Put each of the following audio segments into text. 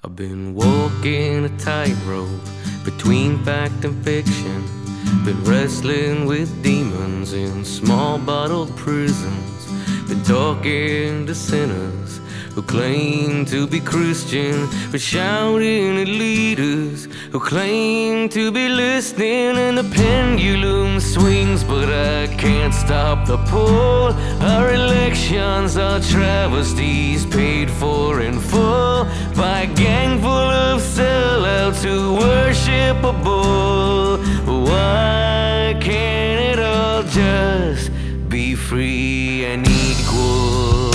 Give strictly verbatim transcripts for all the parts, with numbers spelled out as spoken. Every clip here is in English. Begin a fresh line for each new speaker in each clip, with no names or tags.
I've been walking a tightrope between fact and fiction. Been wrestling with demons in small bottled prisons. Been talking to sinners who claim to be Christian, but shouting at leaders who claim to be listening. And the pendulum swings, but I can't stop the pull. Our elections are travesties paid for in full by a gang full of sellouts who worship a bull. Why can't it all just be free and equal?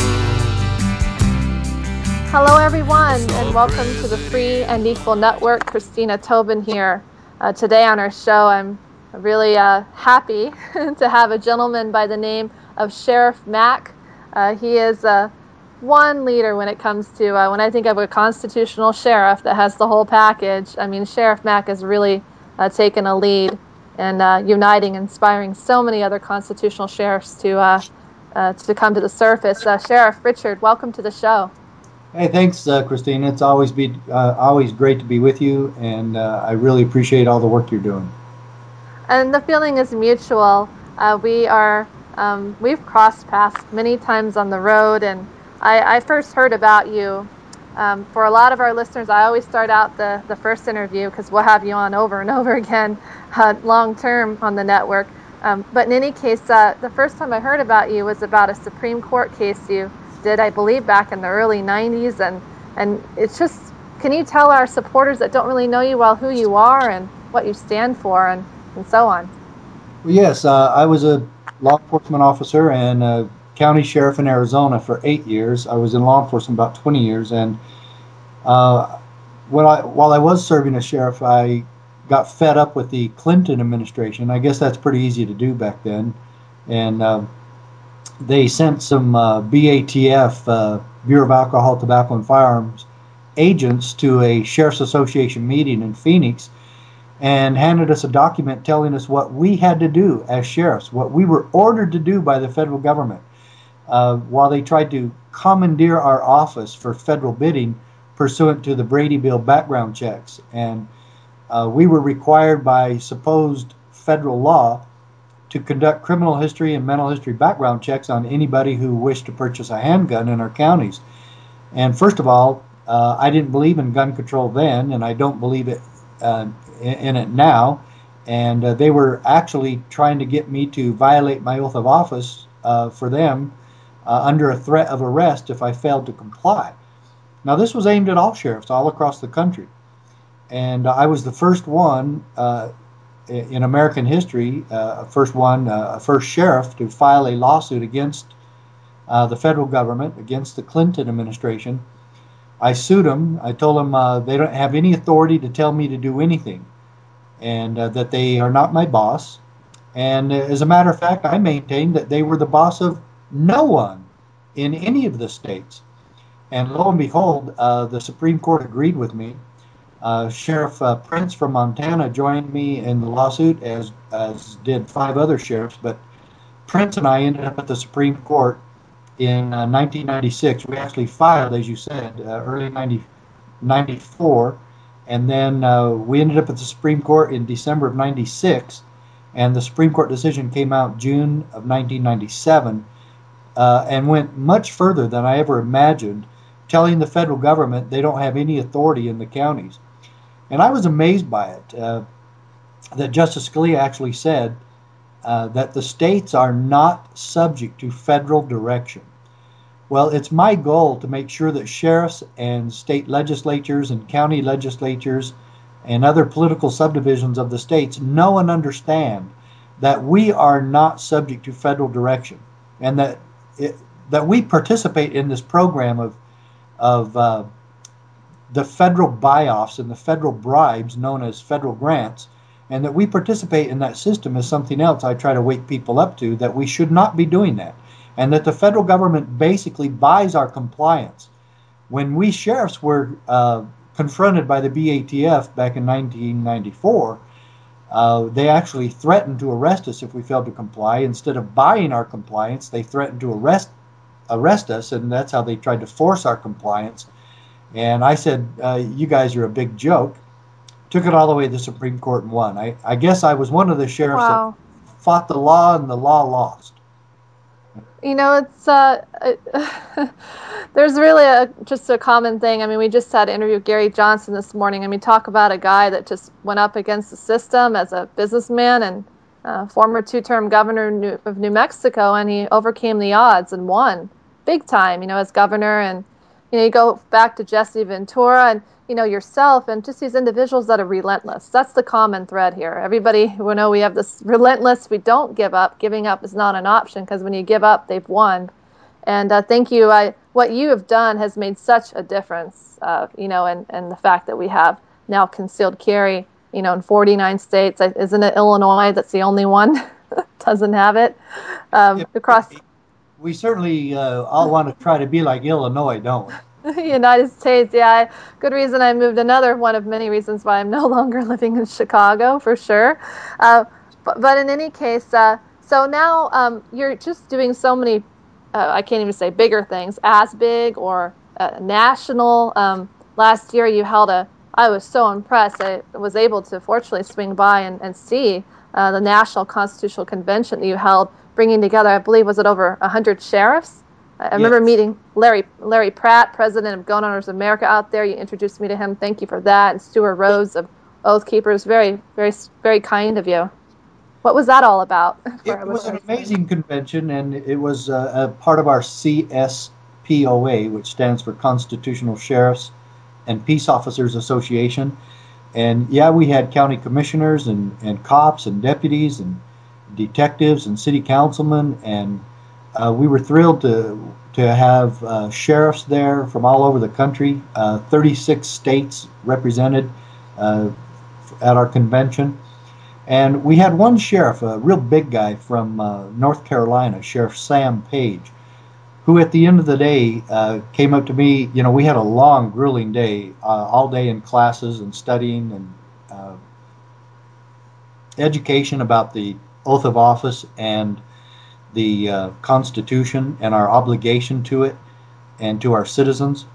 Hello everyone, and welcome to the Free and Equal Network. Christina Tobin here. Uh, today on our show, I'm really uh, happy to have a gentleman by the name of Sheriff Mack. Uh, he is uh, one leader when it comes to, uh, when I think of a constitutional sheriff that has the whole package. I mean, Sheriff Mack has really uh, taken a lead in uh, uniting, inspiring so many other constitutional sheriffs to, uh, uh, to come to the surface. Uh, Sheriff Richard, welcome to the show.
Hey, thanks, uh, Christina. It's always be uh, always great to be with you, and uh, I really appreciate all the work you're doing.
And the feeling is mutual. Uh, we are um, we've crossed paths many times on the road, and I, I first heard about you. Um, for a lot of our listeners, I always start out the the first interview because we'll have you on over and over again, uh, long term on the network. Um, but in any case, uh, the first time I heard about you was about a Supreme Court case you did, I believe, back in the early nineties, and and it's just, can you tell our supporters that don't really know you well who you are and what you stand for and, and so on?
Well, yes, uh, I was a law enforcement officer and a county sheriff in Arizona for eight years. I was in law enforcement about twenty years, and uh, when I, while I was serving as sheriff, I got fed up with the Clinton administration. I guess that's pretty easy to do back then, and uh, they sent some uh, B A T F, uh, Bureau of Alcohol, Tobacco, and Firearms agents to a Sheriff's Association meeting in Phoenix and handed us a document telling us what we had to do as sheriffs, what we were ordered to do by the federal government, uh, while they tried to commandeer our office for federal bidding pursuant to the Brady Bill background checks. And uh, we were required by supposed federal law to conduct criminal history and mental history background checks on anybody who wished to purchase a handgun in our counties. And first of all, uh, I didn't believe in gun control then, and I don't believe it uh, in, in it now. And uh, they were actually trying to get me to violate my oath of office uh, for them uh, under a threat of arrest if I failed to comply. Now, this was aimed at all sheriffs all across the country. And uh, I was the first one uh, in American history, uh, first one, uh, first sheriff to file a lawsuit against uh, the federal government, against the Clinton administration. I sued them. I told them uh, they don't have any authority to tell me to do anything, and uh, that they are not my boss. And uh, as a matter of fact, I maintained that they were the boss of no one in any of the states. And lo and behold, uh, the Supreme Court agreed with me. Uh, Sheriff uh, Prince from Montana joined me in the lawsuit, as as did five other sheriffs. But Prince and I ended up at the Supreme Court in uh, nineteen ninety-six. We actually filed, as you said, uh, early ninety-four, and then uh, we ended up at the Supreme Court in December of ninety-six, and the Supreme Court decision came out June of nineteen ninety-seven, uh, and went much further than I ever imagined, telling the federal government they don't have any authority in the counties. And I was amazed by it, uh, that Justice Scalia actually said uh, that the states are not subject to federal direction. Well, it's my goal to make sure that sheriffs and state legislatures and county legislatures and other political subdivisions of the states know and understand that we are not subject to federal direction, and that it, that we participate in this program of of uh, the federal buy-offs and the federal bribes known as federal grants, and that we participate in that system is something else I try to wake people up to, that we should not be doing that, and that the federal government basically buys our compliance. When we sheriffs were uh, confronted by the B A T F back in nineteen ninety-four, uh, they actually threatened to arrest us if we failed to comply. Instead of buying our compliance, they threatened to arrest arrest us, and that's how they tried to force our compliance. And I said, uh, you guys are a big joke. Took it all the way to the Supreme Court and won. I, I guess I was one of the sheriffs that
Wow.
fought the law and the law lost.
You know, it's uh, it, there's really a just a common thing. I mean, we just had an interview with Gary Johnson this morning. I mean, talk about a guy that just went up against the system as a businessman and uh, former two-term governor of New, of New Mexico, and he overcame the odds and won big time. You know, as governor, and you know, you go back to Jesse Ventura and you know yourself, and just these individuals that are relentless. That's the common thread here. Everybody, we know we have this relentless. We don't give up. Giving up is not an option because when you give up, they've won. And uh, thank you. I, what you have done has made such a difference. Uh, you know, and and the fact that we have now concealed carry. You know, in forty-nine states, isn't it Illinois that's the only one that doesn't have it? Um,
If,
across.
We certainly uh, all want to try to be like Illinois, don't we?
United States, yeah. Good reason I moved. Another one of many reasons why I'm no longer living in Chicago, for sure. Uh, but, but in any case, uh, so now um, you're just doing so many, uh, I can't even say bigger things, as big or uh, national. Um, last year you held a, I was so impressed. I was able to fortunately swing by and, and see uh, the National Constitutional Convention that you held, bringing together, I believe, was it over one hundred sheriffs? I remember
Yes.
meeting Larry Larry Pratt, president of Gun Owners America, out there. You introduced me to him. Thank you for that. And Stuart Rose of Oath Keepers. Very, very, very kind of you. What was that all about?
It was an amazing convention, and it was uh, a part of our C S P O A, which stands for Constitutional Sheriffs and Peace Officers Association. And yeah, we had county commissioners and, and cops and deputies and detectives and city councilmen, and Uh, we were thrilled to to have uh, sheriffs there from all over the country, uh, thirty-six states represented uh, at our convention. And we had one sheriff, a real big guy from uh, North Carolina, Sheriff Sam Page, who at the end of the day uh, came up to me. You know, we had a long, grueling day, uh, all day in classes and studying and uh, education about the oath of office and the uh, Constitution and our obligation to it and to our citizens.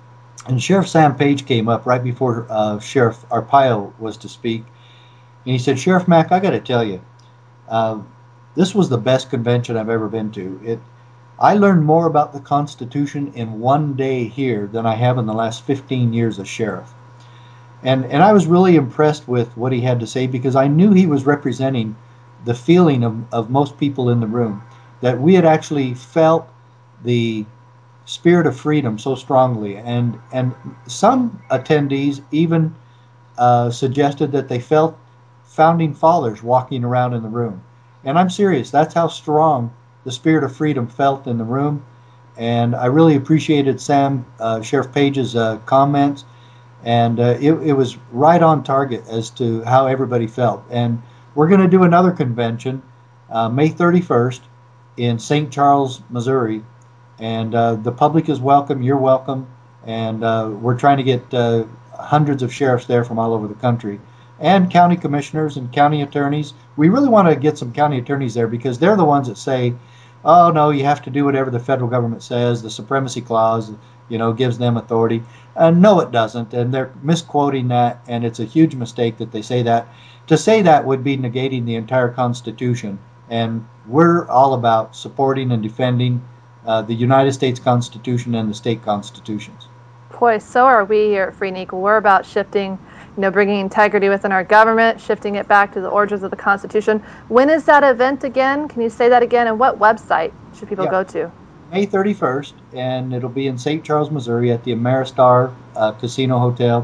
And Sheriff Sam Page came up right before uh, Sheriff Arpaio was to speak. And he said, Sheriff Mack, I got to tell you, uh, this was the best convention I've ever been to. It, I learned more about the Constitution in one day here than I have in the last fifteen years as sheriff. And, and I was really impressed with what he had to say because I knew he was representing the feeling of, of most people in the room, that we had actually felt the spirit of freedom so strongly. And, and some attendees even uh, suggested that they felt founding fathers walking around in the room. And I'm serious, that's how strong the spirit of freedom felt in the room. And I really appreciated Sam, uh, Sheriff Page's uh, comments. And uh, it, it was right on target as to how everybody felt. And we're going to do another convention uh, May thirty-first in Saint Charles, Missouri, and uh, the public is welcome. You're welcome, and uh, we're trying to get uh, hundreds of sheriffs there from all over the country, and county commissioners and county attorneys. We really want to get some county attorneys there because they're the ones that say, "Oh no, you have to do whatever the federal government says. The Supremacy Clause, you know, gives them authority." Uh, no, it doesn't, and they're misquoting that, and it's a huge mistake that they say that. To say that would be negating the entire Constitution, and we're all about supporting and defending uh, the United States Constitution and the state constitutions.
Boy, so are we here at Free and Equal. We're about shifting, you know, bringing integrity within our government, shifting it back to the origins of the Constitution. When is that event again? Can you say that again? And what website should people
Yeah.
go to?
May thirty-first, and it'll be in Saint Charles, Missouri at the Ameristar uh, Casino Hotel,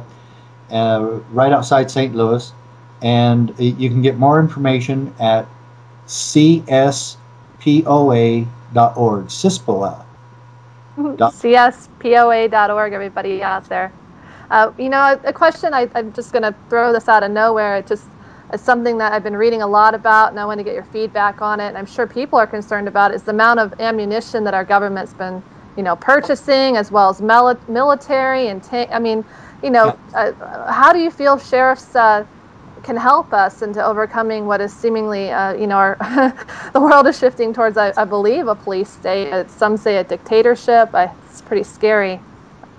uh, right outside Saint Louis. And you can get more information at C S P O A dot org, C S P O A.
C S P O A dot org, everybody out there. Uh, you know, a, a question, I, I'm just going to throw this out of nowhere. It just is something that I've been reading a lot about, and I want to get your feedback on it. And I'm sure people are concerned about it, is the amount of ammunition that our government's been, you know, purchasing, as well as mil- military and tank. I mean, you know, uh, how do you feel sheriffs uh, can help us into overcoming what is seemingly, uh, you know, our the world is shifting towards, I, I believe, a police state. Uh, Some say a dictatorship. I, it's pretty scary.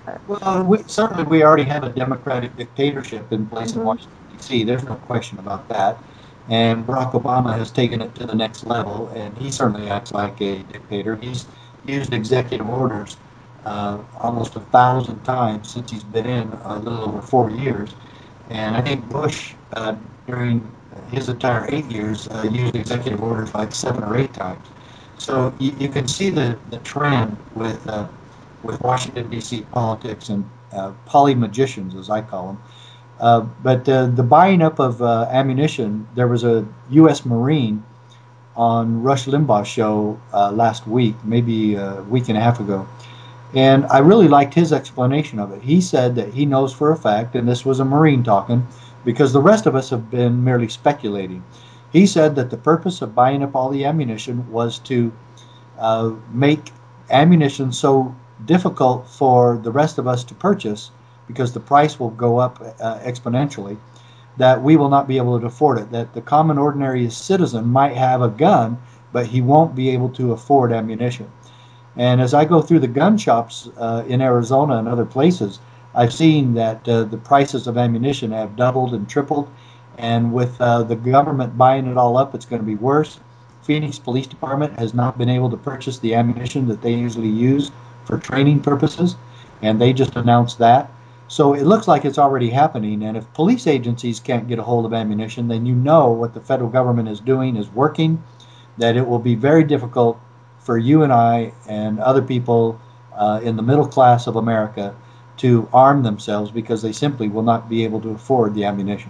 Well, we, certainly we already have a democratic dictatorship in place
Mm-hmm.
in Washington, D C. There's no question about that. And Barack Obama has taken it to the next level, and he certainly acts like a dictator. He's used executive orders uh, almost a thousand times since he's been in a little over four years. And I think Bush, uh, during his entire eight years, uh, used executive orders like seven or eight times. So you, you can see the, the trend with uh, with Washington, D C politics and uh, polymagicians, as I call them. Uh, but uh, the buying up of uh, ammunition, there was a U S Marine on Rush Limbaugh's show uh, last week, maybe a week and a half ago. And I really liked his explanation of it. He said that he knows for a fact, and this was a Marine talking, because the rest of us have been merely speculating. He said that the purpose of buying up all the ammunition was to uh, make ammunition so difficult for the rest of us to purchase, because the price will go up uh, exponentially, that we will not be able to afford it, that the common ordinary citizen might have a gun, but he won't be able to afford ammunition. And as I go through the gun shops uh, in Arizona and other places, I've seen that uh, the prices of ammunition have doubled and tripled, and with uh, the government buying it all up, it's going to be worse. Phoenix Police Department has not been able to purchase the ammunition that they usually use for training purposes, and they just announced that. So it looks like it's already happening, and if police agencies can't get a hold of ammunition, then you know what the federal government is doing is working, that it will be very difficult for you and I and other people uh, in the middle class of America to arm themselves, because they simply will not be able to afford the ammunition.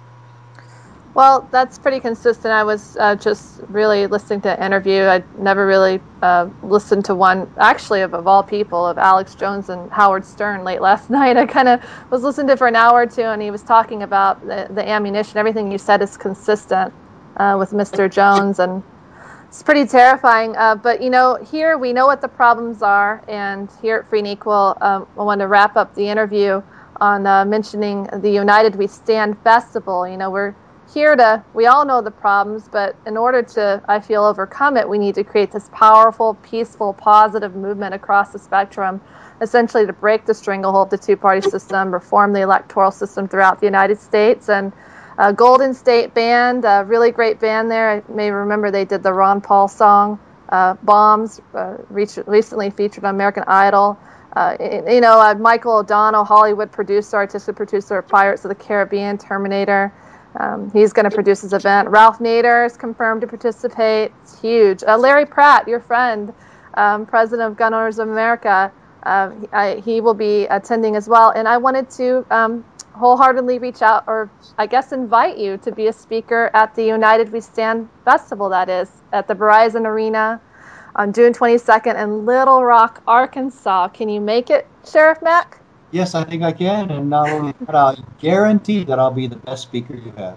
Well, that's pretty consistent. I was uh, just really listening to an interview. I'd never really uh, listened to one, actually, of, of all people, of Alex Jones and Howard Stern late last night. I kind of was listening to it for an hour or two, and he was talking about the, the ammunition. Everything you said is consistent uh, with Mister Jones, and it's pretty terrifying. Uh, but, you know, here we know what the problems are, and here at Free and Equal, um, I want to wrap up the interview on uh, mentioning the United We Stand Festival. You know, we're here to, we all know the problems, but in order to, I feel, overcome it, we need to create this powerful, peaceful, positive movement across the spectrum, essentially to break the stranglehold of the two-party system, reform the electoral system throughout the United States. And uh, Golden State Band, a really great band there. I may remember they did the Ron Paul song, uh, Bombs, uh, recently featured on American Idol. Uh, you know, uh, Michael O'Donnell, Hollywood producer, artistic producer of Pirates of the Caribbean, Terminator. Um, he's going to produce his event. Ralph Nader is confirmed to participate. It's huge. Uh, Larry Pratt, your friend, um, president of Gun Owners of America, uh, I, he will be attending as well. And I wanted to um, wholeheartedly reach out, or I guess invite you to be a speaker at the United We Stand Festival, that is, at the Verizon Arena on June twenty-second in Little Rock, Arkansas. Can you make it, Sheriff Mack?
Yes, I think I can, and not only that, I guarantee that I'll be the best speaker you have.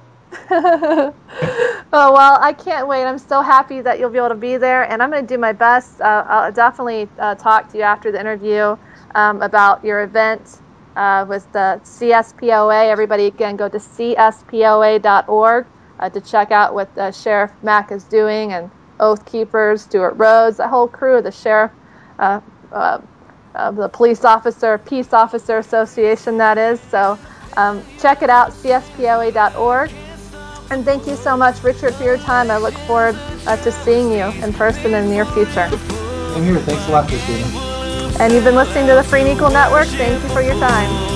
Oh, well, I can't wait. I'm so happy that you'll be able to be there, and I'm going to do my best. Uh, I'll definitely uh, talk to you after the interview um, about your event uh, with the C S P O A. Everybody, again, go to C S P O A dot org uh, to check out what uh, Sheriff Mack is doing, and Oath Keepers, Stuart Rhodes, the whole crew, the sheriff, uh, uh, Uh, the Police Officer, Peace Officer Association, that is. So um, check it out, C S P O A dot org. And thank you so much, Richard, for your time. I look forward uh, to seeing you in person in the near future.
I'm here. Thanks a lot, Christina.
And you've been listening to the Free and Equal Network. Thank you for your time.